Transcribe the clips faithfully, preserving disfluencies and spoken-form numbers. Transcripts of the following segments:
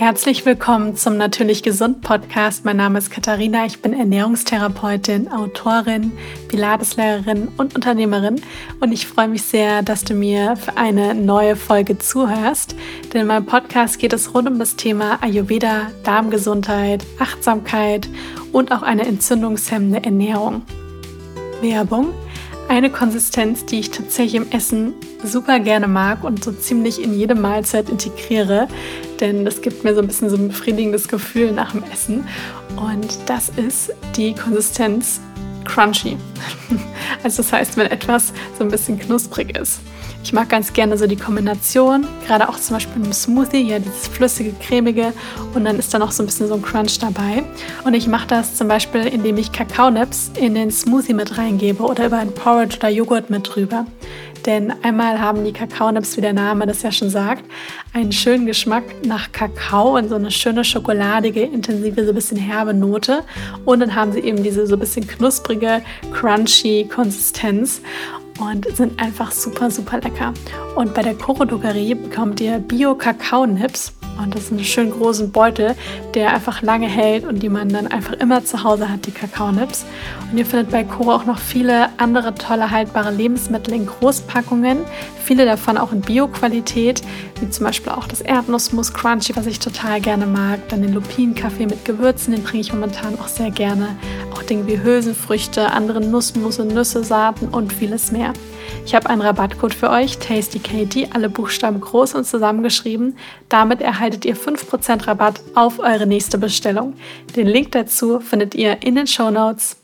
Herzlich willkommen zum Natürlich Gesund Podcast. Mein Name ist Katharina, ich bin Ernährungstherapeutin, Autorin, Pilateslehrerin und Unternehmerin und ich freue mich sehr, dass du mir für eine neue Folge zuhörst, denn in meinem Podcast geht es rund um das Thema Ayurveda, Darmgesundheit, Achtsamkeit und auch eine entzündungshemmende Ernährung. Werbung. Eine Konsistenz, die ich tatsächlich im Essen super gerne mag und so ziemlich in jede Mahlzeit integriere, denn das gibt mir so ein bisschen so ein befriedigendes Gefühl nach dem Essen und das ist die Konsistenz crunchy. Also das heißt, wenn etwas so ein bisschen knusprig ist. Ich mag ganz gerne so die Kombination, gerade auch zum Beispiel im Smoothie, ja dieses flüssige, cremige und dann ist da noch so ein bisschen so ein Crunch dabei. Und ich mache das zum Beispiel, indem ich Kakaonips in den Smoothie mit reingebe oder über ein Porridge oder Joghurt mit drüber. Denn einmal haben die Kakaonips, wie der Name das ja schon sagt, einen schönen Geschmack nach Kakao und so eine schöne schokoladige, intensive, so ein bisschen herbe Note. Und dann haben sie eben diese so ein bisschen knusprige, crunchy Konsistenz. Und sind einfach super, super lecker. Und bei der Koro Drogerie bekommt ihr Bio-Kakao-Nips. Und das ist ein schön großen Beutel, der einfach lange hält und die man dann einfach immer zu Hause hat, die Kakaonips. Und ihr findet bei Koro auch noch viele andere tolle haltbare Lebensmittel in Großpackungen. Viele davon auch in Bio-Qualität, wie zum Beispiel auch das Erdnussmus Crunchy, was ich total gerne mag. Dann den Lupinenkaffee mit Gewürzen, den trinke ich momentan auch sehr gerne. Auch Dinge wie Hülsenfrüchte, andere Nussmusse, Nüsse, Saaten und vieles mehr. Ich habe einen Rabattcode für euch, TastyKatie, alle Buchstaben groß und zusammengeschrieben. Damit erhaltet ihr fünf Prozent Rabatt auf eure nächste Bestellung. Den Link dazu findet ihr in den Shownotes.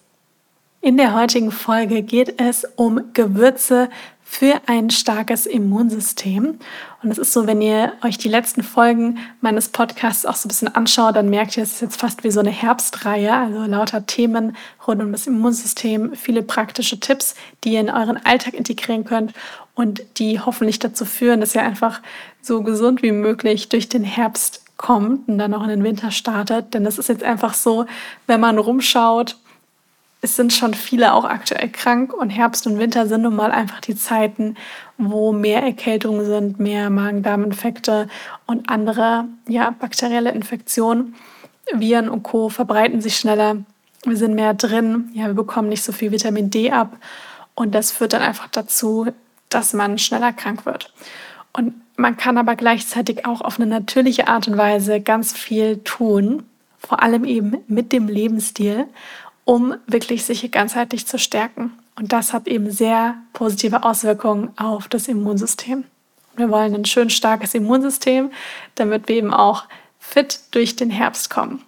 In der heutigen Folge geht es um Gewürze für ein starkes Immunsystem. Und es ist so, wenn ihr euch die letzten Folgen meines Podcasts auch so ein bisschen anschaut, dann merkt ihr, es ist jetzt fast wie so eine Herbstreihe, also lauter Themen rund um das Immunsystem, viele praktische Tipps, die ihr in euren Alltag integrieren könnt und die hoffentlich dazu führen, dass ihr einfach so gesund wie möglich durch den Herbst kommt und dann auch in den Winter startet. Denn das ist jetzt einfach so, wenn man rumschaut, es sind schon viele auch aktuell krank und Herbst und Winter sind nun mal einfach die Zeiten, wo mehr Erkältungen sind, mehr Magen-Darm-Infekte und andere ja, bakterielle Infektionen. Viren und Co. verbreiten sich schneller, wir sind mehr drin, ja, wir bekommen nicht so viel Vitamin D ab und das führt dann einfach dazu, dass man schneller krank wird. Und man kann aber gleichzeitig auch auf eine natürliche Art und Weise ganz viel tun, vor allem eben mit dem Lebensstil, um wirklich sich ganzheitlich zu stärken. Und das hat eben sehr positive Auswirkungen auf das Immunsystem. Wir wollen ein schön starkes Immunsystem, damit wir eben auch fit durch den Herbst kommen.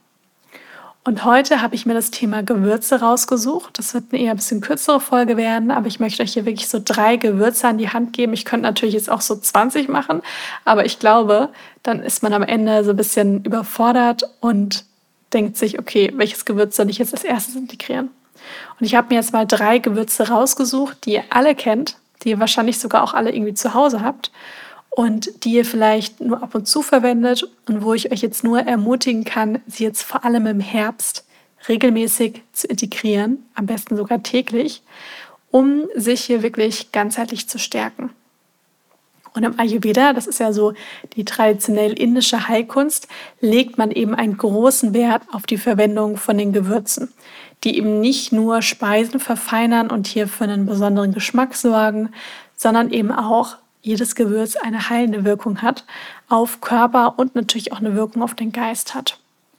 Und heute habe ich mir das Thema Gewürze rausgesucht. Das wird eine eher ein bisschen kürzere Folge werden, aber ich möchte euch hier wirklich so drei Gewürze an die Hand geben. Ich könnte natürlich jetzt auch so zwanzig machen, aber ich glaube, dann ist man am Ende so ein bisschen überfordert und denkt sich, okay, welches Gewürz soll ich jetzt als erstes integrieren? Und ich habe mir jetzt mal drei Gewürze rausgesucht, die ihr alle kennt, die ihr wahrscheinlich sogar auch alle irgendwie zu Hause habt und die ihr vielleicht nur ab und zu verwendet und wo ich euch jetzt nur ermutigen kann, sie jetzt vor allem im Herbst regelmäßig zu integrieren, am besten sogar täglich, um sich hier wirklich ganzheitlich zu stärken. Und im Ayurveda, das ist ja so die traditionell indische Heilkunst, legt man eben einen großen Wert auf die Verwendung von den Gewürzen, die eben nicht nur Speisen verfeinern und hier für einen besonderen Geschmack sorgen, sondern eben auch jedes Gewürz eine heilende Wirkung hat auf Körper und natürlich auch eine Wirkung auf den Geist hat.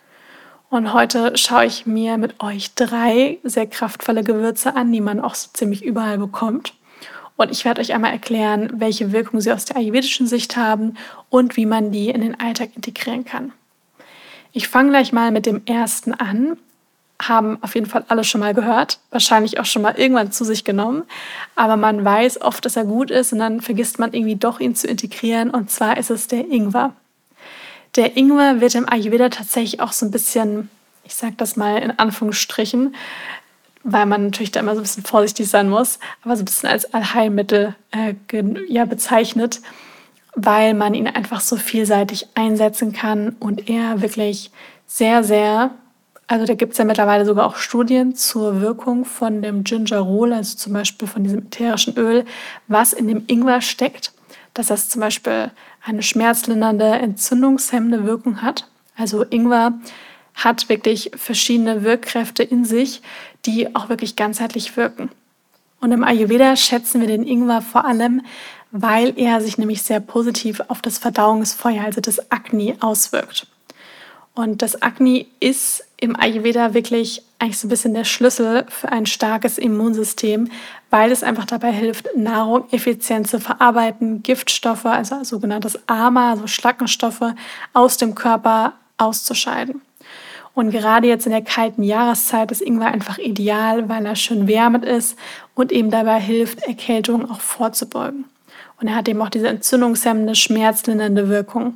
Und heute schaue ich mir mit euch drei sehr kraftvolle Gewürze an, die man auch so ziemlich überall bekommt. Und ich werde euch einmal erklären, welche Wirkung sie aus der ayurvedischen Sicht haben und wie man die in den Alltag integrieren kann. Ich fange gleich mal mit dem ersten an. Haben auf jeden Fall alle schon mal gehört, wahrscheinlich auch schon mal irgendwann zu sich genommen. Aber man weiß oft, dass er gut ist und dann vergisst man irgendwie doch, ihn zu integrieren. Und zwar ist es der Ingwer. Der Ingwer wird im Ayurveda tatsächlich auch so ein bisschen, ich sage das mal in Anführungsstrichen, weil man natürlich da immer so ein bisschen vorsichtig sein muss, aber so ein bisschen als Allheilmittel äh, ja, bezeichnet, weil man ihn einfach so vielseitig einsetzen kann und er wirklich sehr, sehr, also da gibt es ja mittlerweile sogar auch Studien zur Wirkung von dem Gingerol, also zum Beispiel von diesem ätherischen Öl, was in dem Ingwer steckt, dass das zum Beispiel eine schmerzlindernde, entzündungshemmende Wirkung hat. Also Ingwer hat wirklich verschiedene Wirkkräfte in sich, die auch wirklich ganzheitlich wirken. Und im Ayurveda schätzen wir den Ingwer vor allem, weil er sich nämlich sehr positiv auf das Verdauungsfeuer, also das Agni, auswirkt. Und das Agni ist im Ayurveda wirklich eigentlich so ein bisschen der Schlüssel für ein starkes Immunsystem, weil es einfach dabei hilft, Nahrung effizient zu verarbeiten, Giftstoffe, also sogenanntes Ama, also Schlackenstoffe, aus dem Körper auszuscheiden. Und gerade jetzt in der kalten Jahreszeit ist Ingwer einfach ideal, weil er schön wärmend ist und eben dabei hilft, Erkältungen auch vorzubeugen. Und er hat eben auch diese entzündungshemmende, schmerzlindernde Wirkung.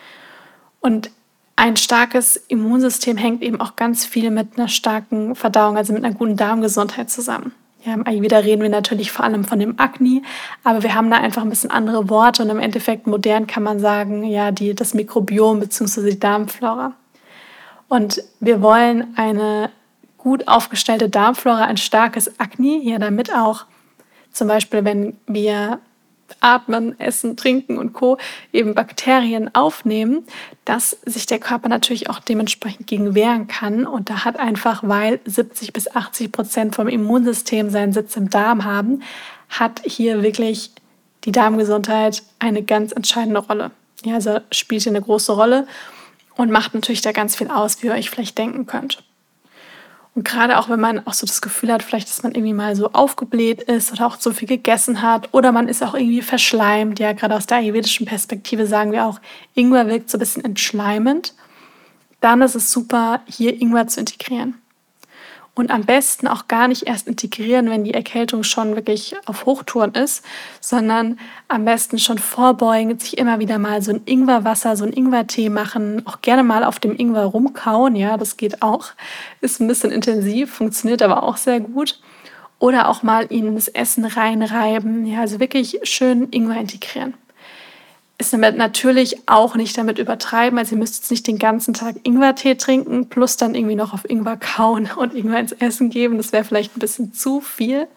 Und ein starkes Immunsystem hängt eben auch ganz viel mit einer starken Verdauung, also mit einer guten Darmgesundheit zusammen. Ja, im Ayurveda reden wir natürlich vor allem von dem Agni, aber wir haben da einfach ein bisschen andere Worte und im Endeffekt modern kann man sagen, ja, die, das Mikrobiom bzw. die Darmflora. Und wir wollen eine gut aufgestellte Darmflora, ein starkes Agni, ja, damit auch zum Beispiel, wenn wir atmen, essen, trinken und Co. eben Bakterien aufnehmen, dass sich der Körper natürlich auch dementsprechend gegen wehren kann. Und da hat einfach, weil siebzig bis achtzig Prozent vom Immunsystem seinen Sitz im Darm haben, hat hier wirklich die Darmgesundheit eine ganz entscheidende Rolle. Ja, also spielt hier eine große Rolle und macht natürlich da ganz viel aus, wie ihr euch vielleicht denken könnt. Und gerade auch, wenn man auch so das Gefühl hat, vielleicht, dass man irgendwie mal so aufgebläht ist oder auch so viel gegessen hat oder man ist auch irgendwie verschleimt. Ja, gerade aus der ayurvedischen Perspektive sagen wir auch, Ingwer wirkt so ein bisschen entschleimend. Dann ist es super, hier Ingwer zu integrieren. Und am besten auch gar nicht erst integrieren, wenn die Erkältung schon wirklich auf Hochtouren ist, sondern am besten schon vorbeugen, sich immer wieder mal so ein Ingwerwasser, so ein Ingwertee machen, auch gerne mal auf dem Ingwer rumkauen, ja, das geht auch, ist ein bisschen intensiv, funktioniert aber auch sehr gut. Oder auch mal in das Essen reinreiben, ja, also wirklich schön Ingwer integrieren. Ist damit natürlich auch nicht damit übertreiben, also ihr müsst jetzt nicht den ganzen Tag Ingwertee trinken, plus dann irgendwie noch auf Ingwer kauen und Ingwer ins Essen geben, das wäre vielleicht ein bisschen zu viel.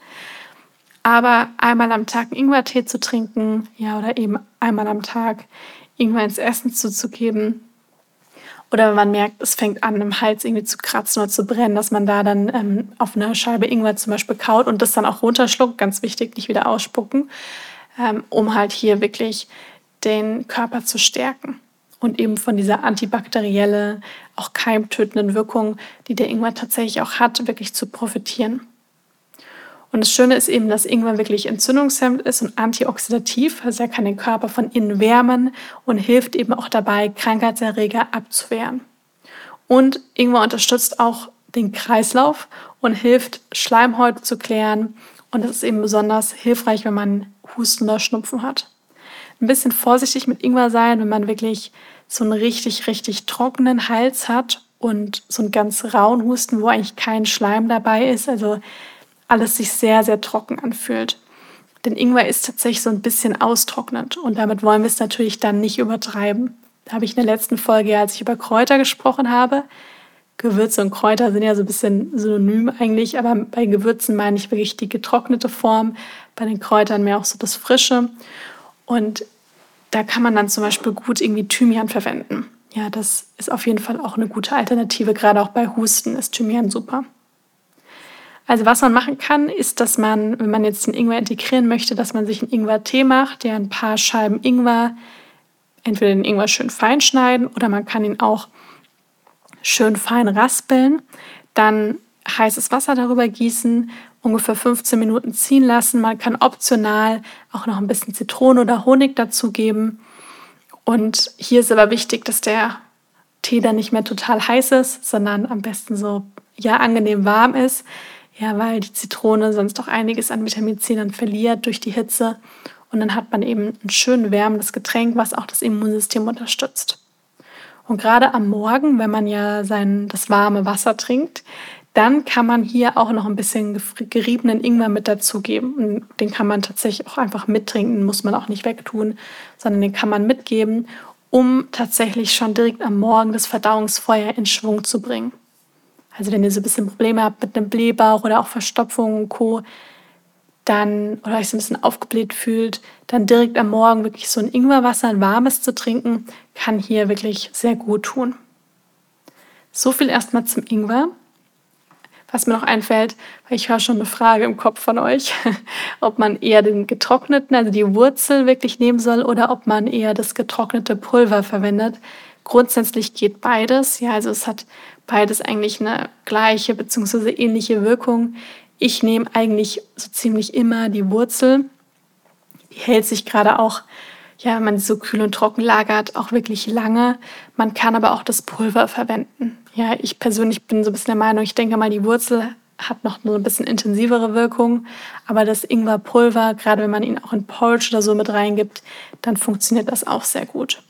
Aber einmal am Tag einen Ingwertee zu trinken, ja, oder eben einmal am Tag Ingwer ins Essen zuzugeben. Oder wenn man merkt, es fängt an, im Hals irgendwie zu kratzen oder zu brennen, dass man da dann ähm, auf eine Scheibe Ingwer zum Beispiel kaut und das dann auch runterschluckt, ganz wichtig, nicht wieder ausspucken, ähm, um halt hier wirklich den Körper zu stärken und eben von dieser antibakterielle, auch keimtötenden Wirkung, die der Ingwer tatsächlich auch hat, wirklich zu profitieren. Und das Schöne ist eben, dass Ingwer wirklich entzündungshemmend ist und antioxidativ, also er kann den Körper von innen wärmen und hilft eben auch dabei, Krankheitserreger abzuwehren. Und Ingwer unterstützt auch den Kreislauf und hilft, Schleimhäute zu klären und das ist eben besonders hilfreich, wenn man Husten oder Schnupfen hat. Ein bisschen vorsichtig mit Ingwer sein, wenn man wirklich so einen richtig, richtig trockenen Hals hat und so einen ganz rauen Husten, wo eigentlich kein Schleim dabei ist, also alles sich sehr, sehr trocken anfühlt. Denn Ingwer ist tatsächlich so ein bisschen austrocknend und damit wollen wir es natürlich dann nicht übertreiben. Da habe ich in der letzten Folge, als ich über Kräuter gesprochen habe, Gewürze und Kräuter sind ja so ein bisschen synonym eigentlich, aber bei Gewürzen meine ich wirklich die getrocknete Form, bei den Kräutern mehr auch so das Frische. Und da kann man dann zum Beispiel gut irgendwie Thymian verwenden. Ja, das ist auf jeden Fall auch eine gute Alternative. Gerade auch bei Husten ist Thymian super. Also was man machen kann, ist, dass man, wenn man jetzt den Ingwer integrieren möchte, dass man sich einen Ingwer-Tee macht, der ein paar Scheiben Ingwer, entweder den Ingwer schön fein schneiden oder man kann ihn auch schön fein raspeln, dann heißes Wasser darüber gießen, ungefähr fünfzehn Minuten ziehen lassen. Man kann optional auch noch ein bisschen Zitrone oder Honig dazugeben. Und hier ist aber wichtig, dass der Tee dann nicht mehr total heiß ist, sondern am besten so ja angenehm warm ist. Ja, weil die Zitrone sonst auch einiges an Vitamin C dann verliert durch die Hitze. Und dann hat man eben ein schön wärmendes Getränk, was auch das Immunsystem unterstützt. Und gerade am Morgen, wenn man ja sein, das warme Wasser trinkt, dann kann man hier auch noch ein bisschen geriebenen Ingwer mit dazugeben. Und den kann man tatsächlich auch einfach mittrinken, muss man auch nicht wegtun, sondern den kann man mitgeben, um tatsächlich schon direkt am Morgen das Verdauungsfeuer in Schwung zu bringen. Also wenn ihr so ein bisschen Probleme habt mit einem Blähbauch oder auch Verstopfung und Co., dann, oder euch so ein bisschen aufgebläht fühlt, dann direkt am Morgen wirklich so ein Ingwerwasser, ein warmes zu trinken, kann hier wirklich sehr gut tun. So viel erstmal zum Ingwer. Was mir noch einfällt, weil ich höre schon eine Frage im Kopf von euch, ob man eher den getrockneten, also die Wurzel wirklich nehmen soll oder ob man eher das getrocknete Pulver verwendet. Grundsätzlich geht beides. Ja, also es hat beides eigentlich eine gleiche bzw. ähnliche Wirkung. Ich nehme eigentlich so ziemlich immer die Wurzel. Die hält sich gerade auch, ja, wenn man sie so kühl und trocken lagert, auch wirklich lange. Man kann aber auch das Pulver verwenden. Ja, ich persönlich bin so ein bisschen der Meinung, ich denke mal, die Wurzel hat noch eine ein bisschen intensivere Wirkung, aber das Ingwerpulver, gerade wenn man ihn auch in Porridge oder so mit reingibt, dann funktioniert das auch sehr gut.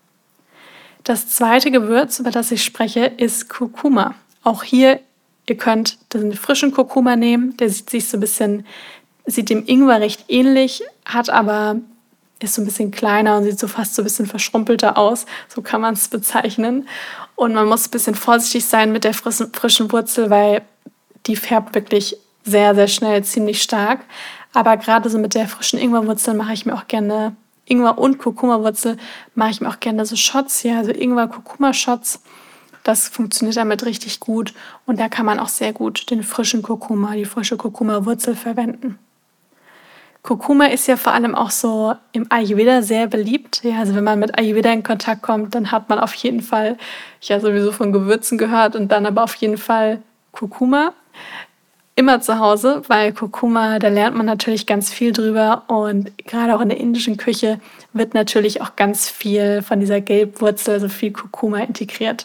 Das zweite Gewürz, über das ich spreche, ist Kurkuma. Auch hier, ihr könnt den frischen Kurkuma nehmen, der sieht sich so ein bisschen, sieht dem Ingwer recht ähnlich, hat aber ist so ein bisschen kleiner und sieht so fast so ein bisschen verschrumpelter aus. So kann man es bezeichnen. Und man muss ein bisschen vorsichtig sein mit der frischen, frischen Wurzel, weil die färbt wirklich sehr, sehr schnell, ziemlich stark. Aber gerade so mit der frischen Ingwerwurzel mache ich mir auch gerne, Ingwer- und Kurkuma-Wurzel, mache ich mir auch gerne so Shots, ja, also Ingwer-Kurkuma-Shots. Das funktioniert damit richtig gut. Und da kann man auch sehr gut den frischen Kurkuma, die frische Kurkuma-Wurzel verwenden. Kurkuma ist ja vor allem auch so im Ayurveda sehr beliebt. Ja, also wenn man mit Ayurveda in Kontakt kommt, dann hat man auf jeden Fall, ich habe sowieso von Gewürzen gehört und dann aber auf jeden Fall Kurkuma immer zu Hause, weil Kurkuma, da lernt man natürlich ganz viel drüber und gerade auch in der indischen Küche wird natürlich auch ganz viel von dieser Gelbwurzel, also viel Kurkuma integriert.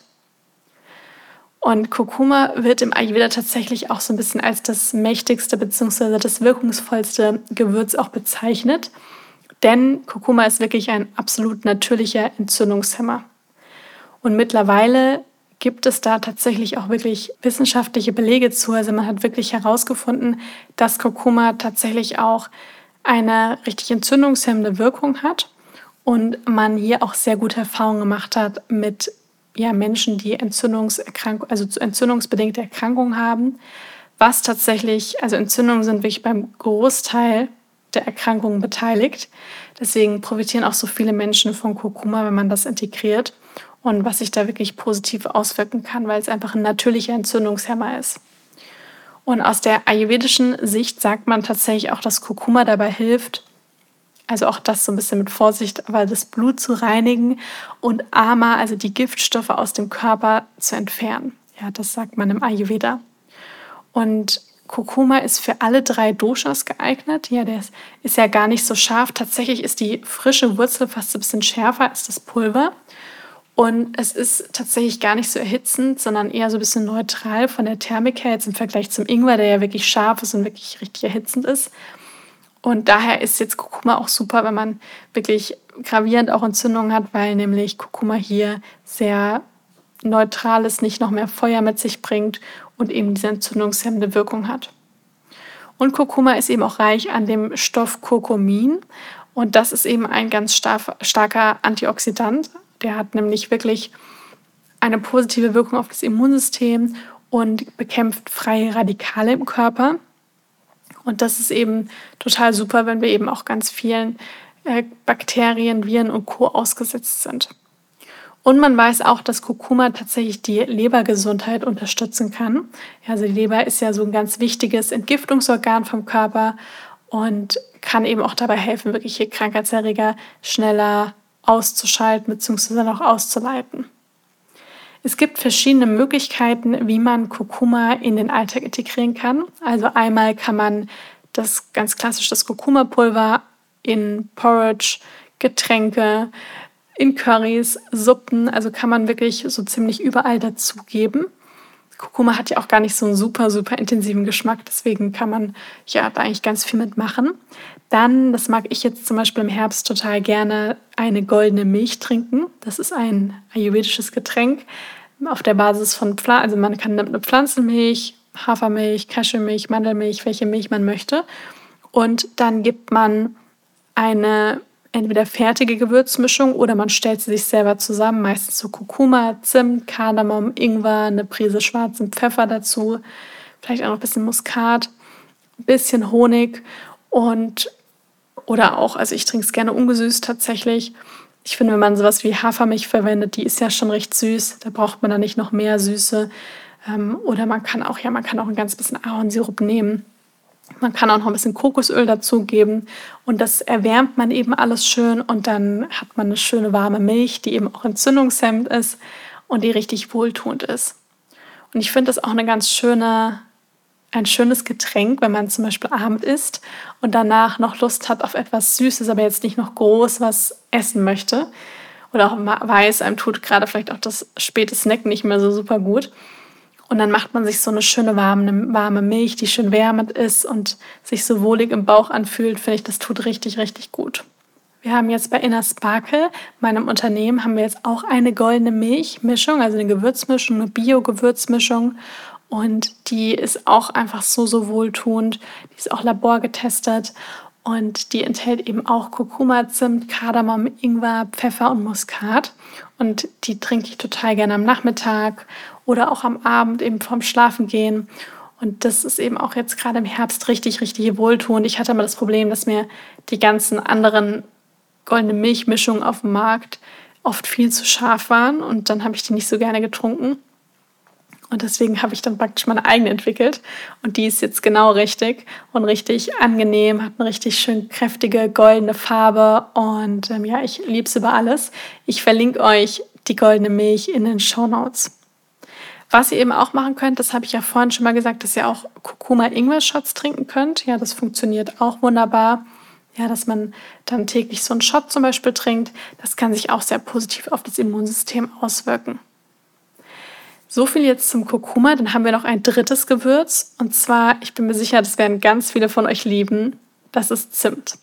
Und Kurkuma wird im Ayurveda tatsächlich auch so ein bisschen als das mächtigste bzw. das wirkungsvollste Gewürz auch bezeichnet. Denn Kurkuma ist wirklich ein absolut natürlicher Entzündungshemmer. Und mittlerweile gibt es da tatsächlich auch wirklich wissenschaftliche Belege zu. Also man hat wirklich herausgefunden, dass Kurkuma tatsächlich auch eine richtig entzündungshemmende Wirkung hat. Und man hier auch sehr gute Erfahrungen gemacht hat mit ja, Menschen, die Entzündungserkrankung, also entzündungsbedingte Erkrankungen haben, was tatsächlich, also Entzündungen sind wirklich beim Großteil der Erkrankungen beteiligt. Deswegen profitieren auch so viele Menschen von Kurkuma, wenn man das integriert und was sich da wirklich positiv auswirken kann, weil es einfach ein natürlicher Entzündungshemmer ist. Und aus der ayurvedischen Sicht sagt man tatsächlich auch, dass Kurkuma dabei hilft, also auch das so ein bisschen mit Vorsicht, aber das Blut zu reinigen und Ama, also die Giftstoffe aus dem Körper zu entfernen. Ja, das sagt man im Ayurveda. Und Kurkuma ist für alle drei Doshas geeignet. Ja, der ist, ist ja gar nicht so scharf. Tatsächlich ist die frische Wurzel fast ein bisschen schärfer als das Pulver. Und es ist tatsächlich gar nicht so erhitzend, sondern eher so ein bisschen neutral von der Thermik her, jetzt im Vergleich zum Ingwer, der ja wirklich scharf ist und wirklich richtig erhitzend ist. Und daher ist jetzt Kurkuma auch super, wenn man wirklich gravierend auch Entzündungen hat, weil nämlich Kurkuma hier sehr neutral ist, nicht noch mehr Feuer mit sich bringt und eben diese entzündungshemmende Wirkung hat. Und Kurkuma ist eben auch reich an dem Stoff Kurkumin und das ist eben ein ganz star- starker Antioxidant. Der hat nämlich wirklich eine positive Wirkung auf das Immunsystem und bekämpft freie Radikale im Körper. Und das ist eben total super, wenn wir eben auch ganz vielen äh, Bakterien, Viren und Co. ausgesetzt sind. Und man weiß auch, dass Kurkuma tatsächlich die Lebergesundheit unterstützen kann. Ja, also die Leber ist ja so ein ganz wichtiges Entgiftungsorgan vom Körper und kann eben auch dabei helfen, wirkliche Krankheitserreger schneller auszuschalten bzw. auch auszuleiten. Es gibt verschiedene Möglichkeiten, wie man Kurkuma in den Alltag integrieren kann. Also einmal kann man das ganz klassisch das Kurkuma-Pulver in Porridge, Getränke, in Currys, Suppen, also kann man wirklich so ziemlich überall dazugeben. Kurkuma hat ja auch gar nicht so einen super, super intensiven Geschmack, deswegen kann man ja da eigentlich ganz viel mitmachen. Dann, das mag ich jetzt zum Beispiel im Herbst total gerne, eine goldene Milch trinken. Das ist ein ayurvedisches Getränk auf der Basis von Pflanzen. Also man kann eine Pflanzenmilch, Hafermilch, Cashewmilch, Mandelmilch, welche Milch man möchte. Und dann gibt man eine entweder fertige Gewürzmischung oder man stellt sie sich selber zusammen, meistens so Kurkuma, Zimt, Kardamom, Ingwer, eine Prise schwarzen Pfeffer dazu, vielleicht auch noch ein bisschen Muskat, ein bisschen Honig und oder auch, also ich trinke es gerne ungesüßt tatsächlich Ich finde, wenn man sowas wie Hafermilch verwendet, die ist ja schon recht süß. Da braucht man dann nicht noch mehr Süße. Ähm, oder man kann auch, ja, man kann auch ein ganz bisschen Ahornsirup nehmen. Man kann auch noch ein bisschen Kokosöl dazugeben und das erwärmt man eben alles schön und dann hat man eine schöne warme Milch, die eben auch entzündungshemmend ist und die richtig wohltuend ist. Und ich finde das auch eine ganz schöne, ein schönes Getränk, wenn man zum Beispiel Abend isst und danach noch Lust hat auf etwas Süßes, aber jetzt nicht noch groß was essen möchte oder auch weiß, einem tut gerade vielleicht auch das späte Snacken nicht mehr so super gut. Und dann macht man sich so eine schöne warme, warme Milch, die schön wärmend ist und sich so wohlig im Bauch anfühlt, finde ich, das tut richtig, richtig gut. Wir haben jetzt bei Inner Sparkle, meinem Unternehmen, haben wir jetzt auch eine goldene Milchmischung, also eine Gewürzmischung, eine Bio-Gewürzmischung. Und die ist auch einfach so, so wohltuend. Die ist auch laborgetestet und die enthält eben auch Kurkuma, Zimt, Kardamom, Ingwer, Pfeffer und Muskat. Und die trinke ich total gerne am Nachmittag oder auch am Abend eben vorm Schlafengehen. Und das ist eben auch jetzt gerade im Herbst richtig, richtig wohltuend. Ich hatte immer das Problem, dass mir die ganzen anderen goldenen Milchmischungen auf dem Markt oft viel zu scharf waren. Und dann habe ich die nicht so gerne getrunken. Und deswegen habe ich dann praktisch meine eigene entwickelt. Und die ist jetzt genau richtig und richtig angenehm, hat eine richtig schön kräftige goldene Farbe. Und ähm, ja, ich liebe es über alles. Ich verlinke euch die goldene Milch in den Shownotes. Was ihr eben auch machen könnt, das habe ich ja vorhin schon mal gesagt, dass ihr auch Kurkuma-Ingwer-Shots trinken könnt. Ja, das funktioniert auch wunderbar. Ja, dass man dann täglich so einen Shot zum Beispiel trinkt. Das kann sich auch sehr positiv auf das Immunsystem auswirken. So viel jetzt zum Kurkuma. Dann haben wir noch ein drittes Gewürz. Und zwar, ich bin mir sicher, das werden ganz viele von euch lieben. Das ist Zimt.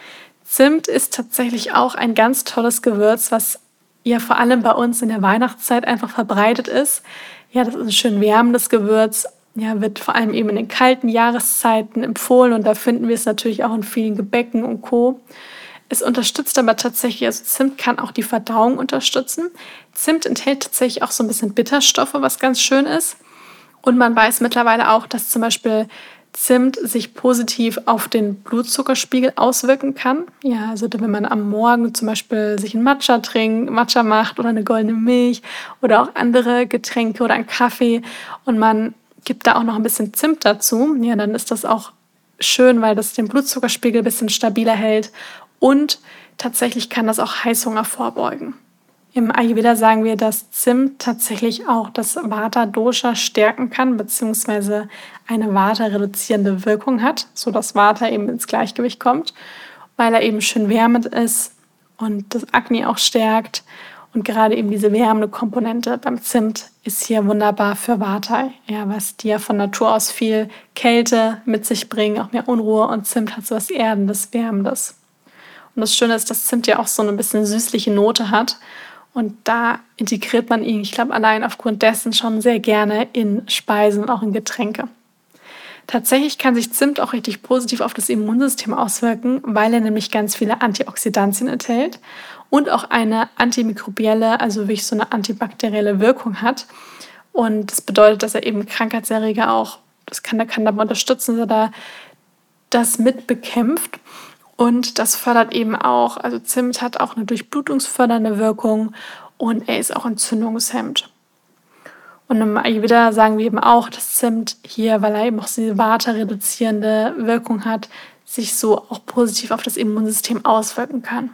Zimt ist tatsächlich auch ein ganz tolles Gewürz, was ja vor allem bei uns in der Weihnachtszeit einfach verbreitet ist. Ja, das ist ein schön wärmendes Gewürz. Ja, wird vor allem eben in den kalten Jahreszeiten empfohlen. Und da finden wir es natürlich auch in vielen Gebäcken und Co. Es unterstützt aber tatsächlich, also Zimt kann auch die Verdauung unterstützen. Zimt enthält tatsächlich auch so ein bisschen Bitterstoffe, was ganz schön ist. Und man weiß mittlerweile auch, dass zum Beispiel Zimt sich positiv auf den Blutzuckerspiegel auswirken kann. Ja, also wenn man am Morgen zum Beispiel sich einen Matcha trinkt, Matcha macht oder eine goldene Milch oder auch andere Getränke oder einen Kaffee und man gibt da auch noch ein bisschen Zimt dazu, ja, dann ist das auch schön, weil das den Blutzuckerspiegel ein bisschen stabiler hält. Und tatsächlich kann das auch Heißhunger vorbeugen. Im Ayurveda sagen wir, dass Zimt tatsächlich auch das Vata-Dosha stärken kann, beziehungsweise eine Vata-reduzierende Wirkung hat, sodass Vata eben ins Gleichgewicht kommt, weil er eben schön wärmend ist und das Agni auch stärkt. Und gerade eben diese wärmende Komponente beim Zimt ist hier wunderbar für Vata, ja, was die ja von Natur aus viel Kälte mit sich bringen, auch mehr Unruhe. Und Zimt hat so was Erdendes, Wärmendes. Und das Schöne ist, dass Zimt ja auch so eine bisschen süßliche Note hat. Und da integriert man ihn, ich glaube, allein aufgrund dessen schon sehr gerne in Speisen und auch in Getränke. Tatsächlich kann sich Zimt auch richtig positiv auf das Immunsystem auswirken, weil er nämlich ganz viele Antioxidantien enthält und auch eine antimikrobielle, also wirklich so eine antibakterielle Wirkung hat. Und das bedeutet, dass er eben Krankheitserreger auch, das kann, der kann dabei unterstützen, dass er da das mit bekämpft. Und das fördert eben auch, also Zimt hat auch eine durchblutungsfördernde Wirkung und er ist auch entzündungshemmend. Und im Ayurveda sagen wir eben auch, dass Zimt hier, weil er eben auch diese Vata-reduzierende Wirkung hat, sich so auch positiv auf das Immunsystem auswirken kann.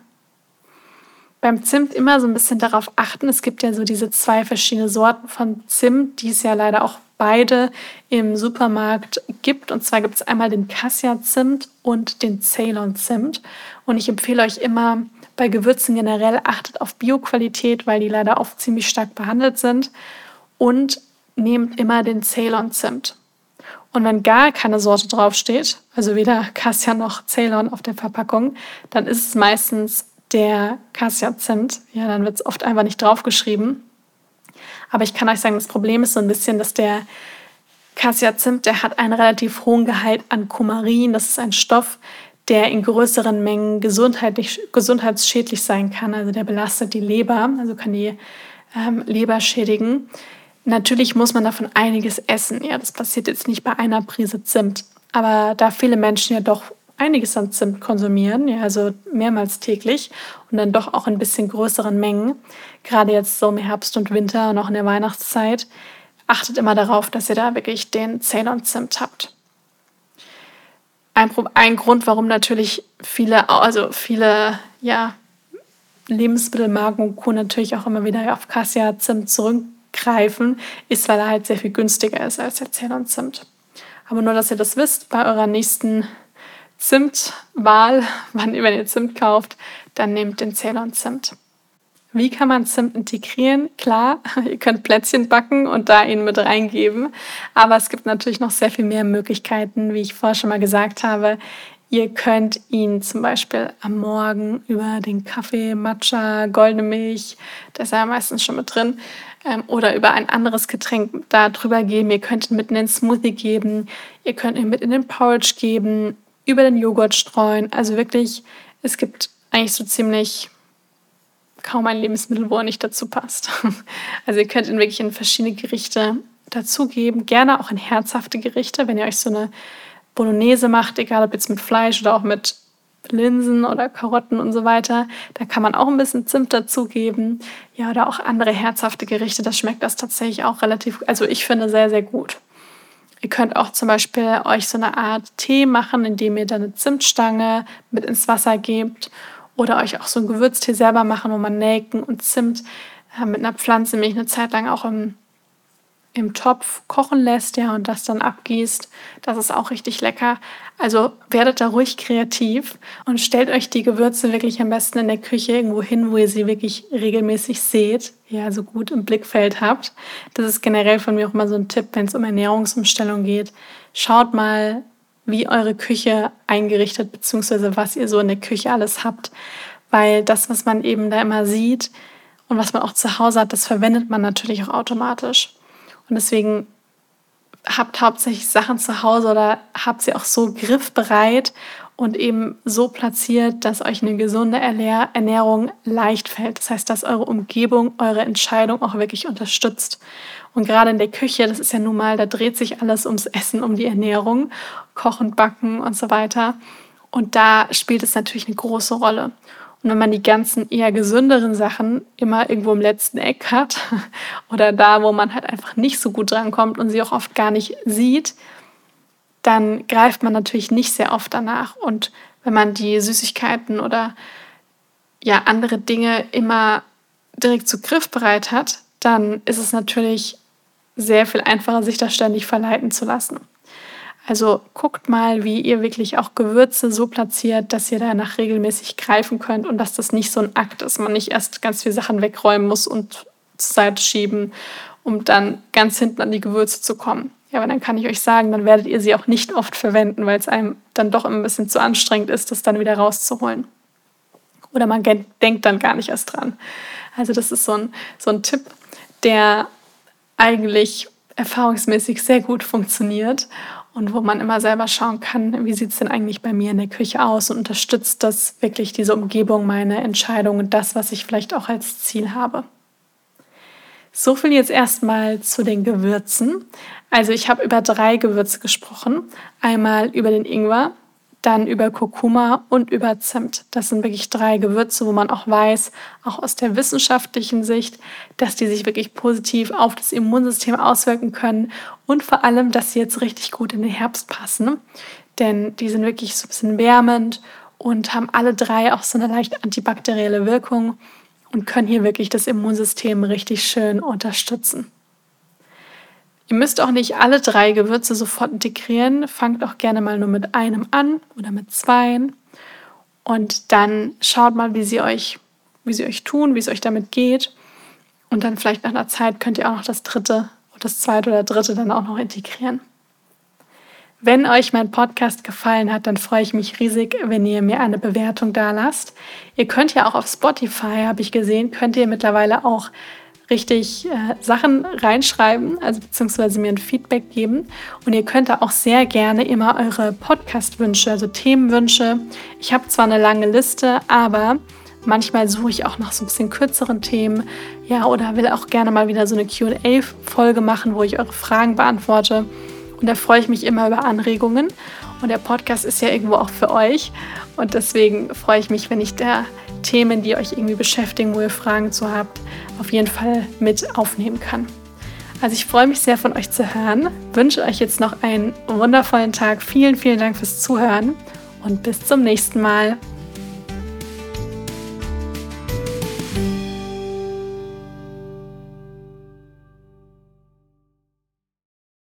Beim Zimt immer so ein bisschen darauf achten, es gibt ja so diese zwei verschiedene Sorten von Zimt, die es ja leider auch beide im Supermarkt gibt. Und zwar gibt es einmal den Cassia-Zimt und den Ceylon-Zimt. Und ich empfehle euch immer, bei Gewürzen generell achtet auf Bioqualität, weil die leider oft ziemlich stark behandelt sind. Und nehmt immer den Ceylon-Zimt. Und wenn gar keine Sorte draufsteht, also weder Cassia noch Ceylon auf der Verpackung, dann ist es meistens der Cassia-Zimt. Ja, dann wird es oft einfach nicht draufgeschrieben. Aber ich kann euch sagen, das Problem ist so ein bisschen, dass der Cassia-Zimt, der hat einen relativ hohen Gehalt an Kumarin. Das ist ein Stoff, der in größeren Mengen gesundheitlich, gesundheitsschädlich sein kann. Also der belastet die Leber, also kann die ähm, Leber schädigen. Natürlich muss man davon einiges essen. Ja, das passiert jetzt nicht bei einer Prise Zimt. Aber da viele Menschen ja doch einiges an Zimt konsumieren, ja, also mehrmals täglich und dann doch auch in ein bisschen größeren Mengen. Gerade jetzt so im Herbst und Winter und auch in der Weihnachtszeit. Achtet immer darauf, dass ihr da wirklich den Ceylon-Zimt habt. Ein, ein Grund, warum natürlich viele, also viele, ja, Lebensmittelmarken und Co. natürlich auch immer wieder auf Cassia-Zimt zurückgreifen, ist, weil er halt sehr viel günstiger ist als der Ceylon-Zimt. Aber nur, dass ihr das wisst, bei eurer nächsten Zimtwahl, wann wenn ihr Zimt kauft, dann nehmt den Ceylon-Zimt. Wie kann man Zimt integrieren? Klar, ihr könnt Plätzchen backen und da ihn mit reingeben, aber es gibt natürlich noch sehr viel mehr Möglichkeiten, wie ich vorher schon mal gesagt habe. Ihr könnt ihn zum Beispiel am Morgen über den Kaffee, Matcha, goldene Milch, da ist ja meistens schon mit drin, ähm, oder über ein anderes Getränk da drüber geben. Ihr könnt ihn mit in den Smoothie geben, ihr könnt ihn mit in den Porridge geben, über den Joghurt streuen. Also wirklich, es gibt eigentlich so ziemlich kaum ein Lebensmittel, wo er nicht dazu passt. Also ihr könnt ihn wirklich in verschiedene Gerichte dazugeben, gerne auch in herzhafte Gerichte, wenn ihr euch so eine Bolognese macht, egal ob jetzt mit Fleisch oder auch mit Linsen oder Karotten und so weiter. Da kann man auch ein bisschen Zimt dazugeben. Ja, oder auch andere herzhafte Gerichte, das schmeckt das tatsächlich auch relativ, also ich finde sehr, sehr gut. Ihr könnt auch zum Beispiel euch so eine Art Tee machen, indem ihr dann eine Zimtstange mit ins Wasser gebt. Oder euch auch so einen Gewürztee selber machen, wo man Nelken und Zimt äh, mit einer Pflanzenmilch eine Zeit lang auch im, im Topf kochen lässt, ja, und das dann abgießt. Das ist auch richtig lecker. Also werdet da ruhig kreativ und stellt euch die Gewürze wirklich am besten in der Küche irgendwo hin, wo ihr sie wirklich regelmäßig seht, ja, so gut im Blickfeld habt. Das ist generell von mir auch immer so ein Tipp, wenn es um Ernährungsumstellung geht. Schaut mal, wie eure Küche eingerichtet, beziehungsweise was ihr so in der Küche alles habt. Weil das, was man eben da immer sieht und was man auch zu Hause hat, das verwendet man natürlich auch automatisch. Und deswegen habt hauptsächlich Sachen zu Hause oder habt sie auch so griffbereit und eben so platziert, dass euch eine gesunde Ernährung leicht fällt. Das heißt, dass eure Umgebung eure Entscheidung auch wirklich unterstützt. Und gerade in der Küche, das ist ja nun mal, da dreht sich alles ums Essen, um die Ernährung, Kochen, Backen und so weiter. Und da spielt es natürlich eine große Rolle. Und wenn man die ganzen eher gesünderen Sachen immer irgendwo im letzten Eck hat oder da, wo man halt einfach nicht so gut drankommt und sie auch oft gar nicht sieht, dann greift man natürlich nicht sehr oft danach. Und wenn man die Süßigkeiten oder ja andere Dinge immer direkt zu griffbereit hat, dann ist es natürlich sehr viel einfacher, sich da ständig verleiten zu lassen. Also guckt mal, wie ihr wirklich auch Gewürze so platziert, dass ihr danach regelmäßig greifen könnt und dass das nicht so ein Akt ist, man nicht erst ganz viele Sachen wegräumen muss und zur Seite schieben, um dann ganz hinten an die Gewürze zu kommen. Ja, aber dann kann ich euch sagen, dann werdet ihr sie auch nicht oft verwenden, weil es einem dann doch ein bisschen zu anstrengend ist, das dann wieder rauszuholen. Oder man denkt dann gar nicht erst dran. Also das ist so ein, so ein Tipp, der eigentlich erfahrungsmäßig sehr gut funktioniert und wo man immer selber schauen kann, wie sieht es denn eigentlich bei mir in der Küche aus und unterstützt das wirklich diese Umgebung, meine Entscheidung und das, was ich vielleicht auch als Ziel habe. So viel jetzt erstmal zu den Gewürzen. Also ich habe über drei Gewürze gesprochen. Einmal über den Ingwer, dann über Kurkuma und über Zimt. Das sind wirklich drei Gewürze, wo man auch weiß, auch aus der wissenschaftlichen Sicht, dass die sich wirklich positiv auf das Immunsystem auswirken können und vor allem, dass sie jetzt richtig gut in den Herbst passen. Denn die sind wirklich so ein bisschen wärmend und haben alle drei auch so eine leicht antibakterielle Wirkung und können hier wirklich das Immunsystem richtig schön unterstützen. Ihr müsst auch nicht alle drei Gewürze sofort integrieren. Fangt auch gerne mal nur mit einem an oder mit zweien. Und dann schaut mal, wie sie euch, wie sie euch tun, wie es euch damit geht. Und dann vielleicht nach einer Zeit könnt ihr auch noch das dritte und das zweite oder dritte dann auch noch integrieren. Wenn euch mein Podcast gefallen hat, dann freue ich mich riesig, wenn ihr mir eine Bewertung dalasst. Ihr könnt ja auch auf Spotify, habe ich gesehen, könnt ihr mittlerweile auch richtig äh, Sachen reinschreiben, also beziehungsweise mir ein Feedback geben. Und ihr könnt da auch sehr gerne immer eure Podcast-Wünsche, also Themenwünsche. Ich habe zwar eine lange Liste, aber manchmal suche ich auch nach so ein bisschen kürzeren Themen, ja, oder will auch gerne mal wieder so eine Q und A-Folge machen, wo ich eure Fragen beantworte. Und da freue ich mich immer über Anregungen. Und der Podcast ist ja irgendwo auch für euch. Und deswegen freue ich mich, wenn ich da Themen, die euch irgendwie beschäftigen, wo ihr Fragen zu habt, auf jeden Fall mit aufnehmen kann. Also ich freue mich sehr, von euch zu hören. Wünsche euch jetzt noch einen wundervollen Tag. Vielen, vielen Dank fürs Zuhören und bis zum nächsten Mal.